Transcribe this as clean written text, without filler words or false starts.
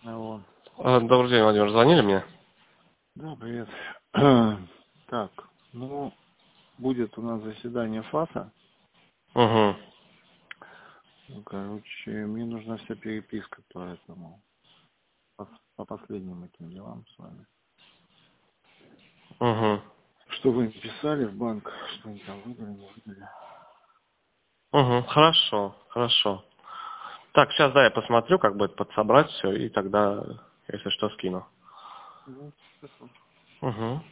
Вот. Добрый день, Владимир. Звонили мне? Да, привет. Так, ну, будет у нас заседание ФАСа. Угу. Ну, короче, мне нужна вся переписка по этому, по последним этим делам с вами. Угу. Что вы им писали в банк, что они там выдали, не выдали. Угу. Хорошо, хорошо. Так, сейчас, да, я посмотрю, как будет подсобрать все, и тогда, если что, скину. Ну, хорошо. Угу.